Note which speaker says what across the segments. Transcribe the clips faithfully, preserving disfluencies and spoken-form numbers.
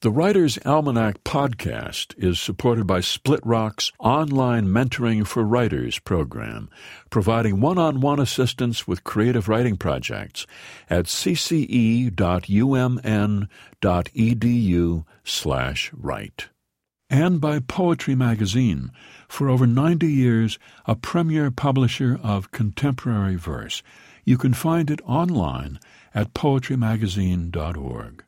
Speaker 1: The Writer's Almanac podcast is supported by Split Rock's online Mentoring for Writers program, providing one-on-one assistance with creative writing projects at cce.umn.edu slash write. And by Poetry Magazine, for over ninety years, a premier publisher of contemporary verse. You can find it online at poetry magazine dot org.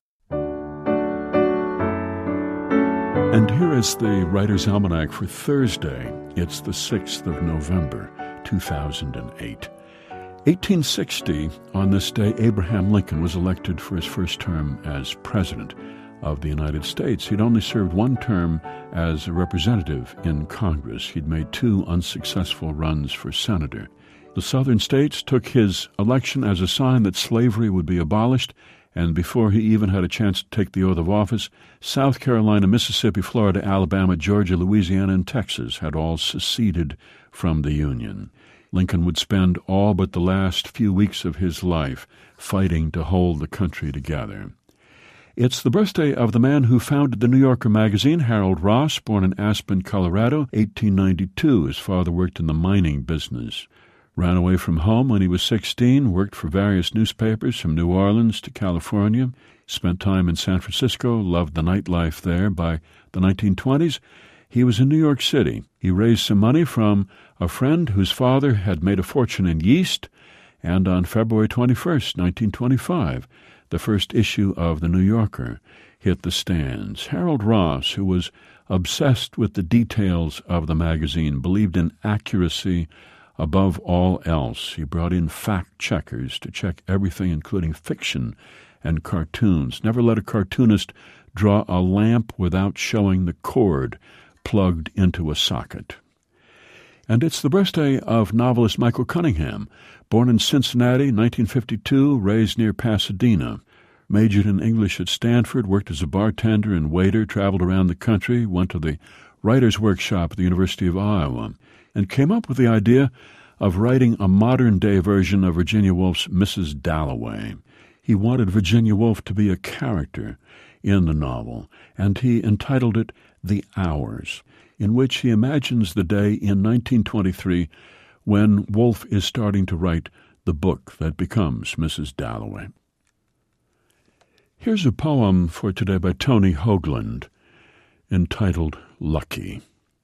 Speaker 1: And here is the Writer's Almanac for Thursday. It's the sixth of November, two thousand eight. eighteen sixty, on this day, Abraham Lincoln was elected for his first term as President of the United States. He'd only served one term as a representative in Congress. He'd made two unsuccessful runs for senator. The southern states took his election as a sign that slavery would be abolished, and before he even had a chance to take the oath of office, South Carolina, Mississippi, Florida, Alabama, Georgia, Louisiana, and Texas had all seceded from the Union. Lincoln would spend all but the last few weeks of his life fighting to hold the country together. It's the birthday of the man who founded the New Yorker magazine, Harold Ross, born in Aspen, Colorado, eighteen ninety-two. His father worked in the mining business. Ran away from home when he was sixteen, worked for various newspapers from New Orleans to California, spent time in San Francisco, loved the nightlife there. By the nineteen twenties, he was in New York City. He raised some money from a friend whose father had made a fortune in yeast, and on February twenty-first, nineteen twenty-five, the first issue of The New Yorker hit the stands. Harold Ross, who was obsessed with the details of the magazine, believed in accuracy above all else. He brought in fact-checkers to check everything, including fiction and cartoons. Never let a cartoonist draw a lamp without showing the cord plugged into a socket. And it's the birthday of novelist Michael Cunningham, born in Cincinnati, nineteen fifty-two, raised near Pasadena. Majored in English at Stanford, worked as a bartender and waiter, traveled around the country, went to the writer's workshop at the University of Iowa, and came up with the idea of writing a modern-day version of Virginia Woolf's Missus Dalloway. He wanted Virginia Woolf to be a character in the novel, and he entitled it The Hours, in which he imagines the day in nineteen twenty-three when Woolf is starting to write the book that becomes Missus Dalloway. Here's a poem for today by Tony Hoagland, entitled Lucky.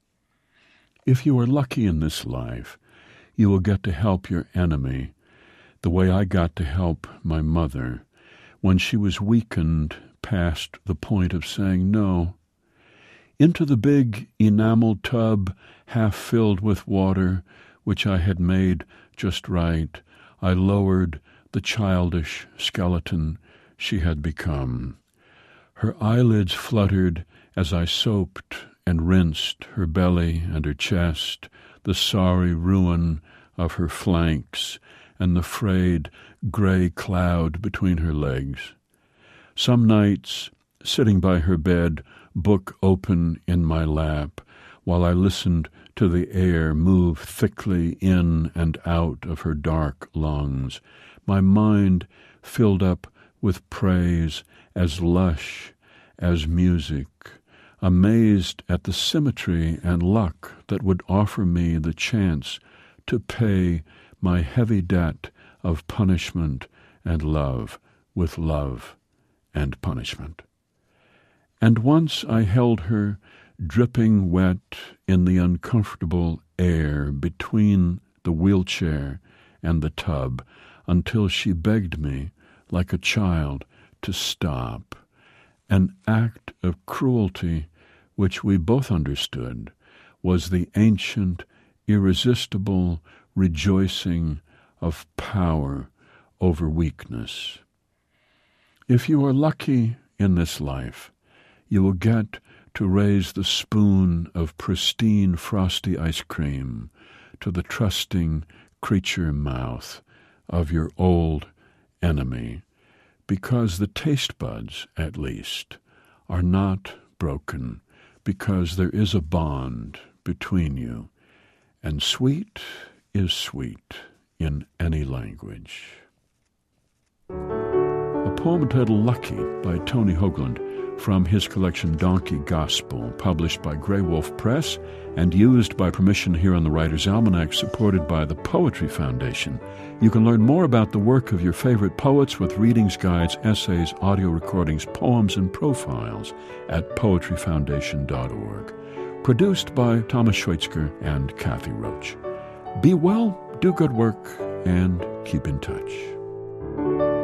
Speaker 1: If you are lucky in this life, you will get to help your enemy the way I got to help my mother when she was weakened past the point of saying no. Into the big enameled tub, half filled with water, which I had made just right, I lowered the childish skeleton she had become. Her eyelids fluttered as I soaped and rinsed her belly and her chest, the sorry ruin of her flanks, and the frayed gray cloud between her legs. Some nights, sitting by her bed, book open in my lap, while I listened to the air move thickly in and out of her dark lungs, my mind filled up with praise as lush as music, amazed at the symmetry and luck that would offer me the chance to pay my heavy debt of punishment and love with love and punishment. And once I held her dripping wet in the uncomfortable air between the wheelchair and the tub until she begged me, like a child, to stop, an act of cruelty which we both understood was the ancient, irresistible rejoicing of power over weakness. If you are lucky in this life, you will get to raise the spoon of pristine frosty ice cream to the trusting creature mouth of your old enemy, because the taste buds, at least, are not broken, because there is a bond between you, and sweet is sweet in any language. A poem entitled Lucky by Tony Hoagland from his collection Donkey Gospel, published by Grey Wolf Press and used by permission here on the Writer's Almanac, supported by the Poetry Foundation. You can learn more about the work of your favorite poets with readings, guides, essays, audio recordings, poems, and profiles at poetry foundation dot org. Produced by Thomas Schweitzger and Kathy Roach. Be well, do good work, and keep in touch.